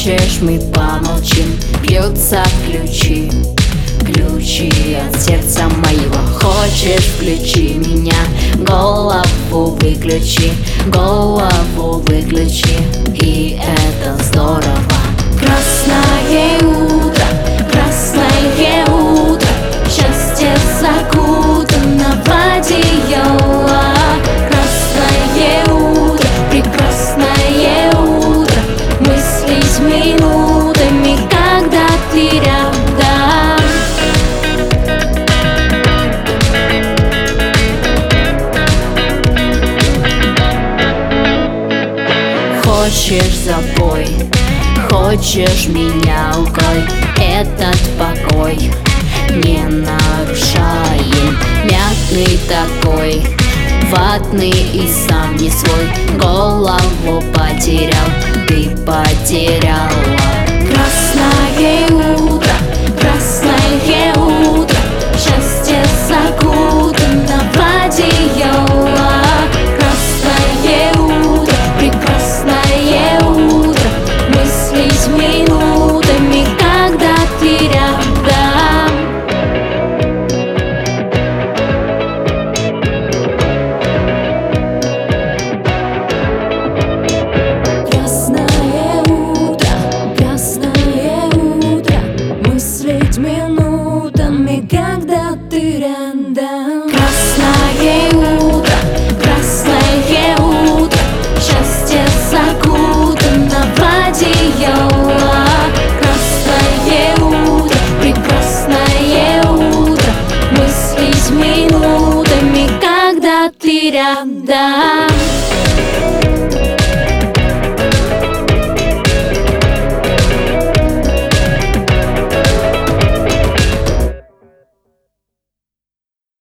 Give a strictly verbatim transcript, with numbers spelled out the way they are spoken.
Хочешь, мы помолчим? Бьются ключи, ключи от сердца моего. Хочешь, включи меня, голову выключи, голову выключи, и это здорово. Красное утро, красное утро, счастье закутано в одеяло. Красное утро, прекрасное утро, мысли с минутами, когда ты рядом. Хочешь, запой, хочешь, меня укрой, этот покой не нарушаем. Мятный такой, ватный и сам не свой, голову потерял, ты потеряла. Красное утро, красное утро, счастье закутано в одеяло. Красное утро, прекрасное утро, мысли с минутами, когда ты рядом. Красное утро, красное утро, мыслить минутами, когда ты рядом. Красное утро, красное утро, счастье закутано в одеяло. Красное утро, прекрасное утро, мысли с минутами, когда ты рядом.